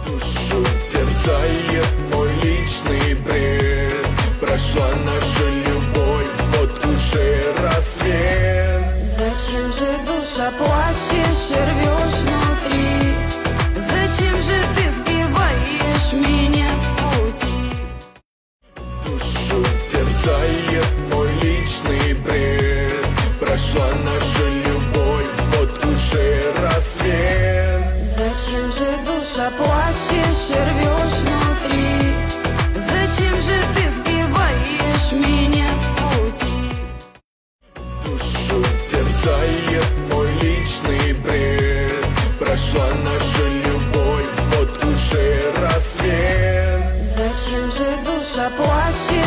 Душу терзает мой личный бред. Прошла наша любовь, вот уже рассвет. Зачем же, душа, плачешь и рвешь внутри? Зачем же ты сбиваешь меня с пути? Душу терзает мой личный бред. Прошла наша любовь, вот уже рассвет. Зачем же, душа, плачешь и рвешь внутри? Зачем же ты сбиваешь меня с пути? Душу терзает мой личный бред. Прошла наша любовь, вот уже рассвет. Зачем же, душа, плачешь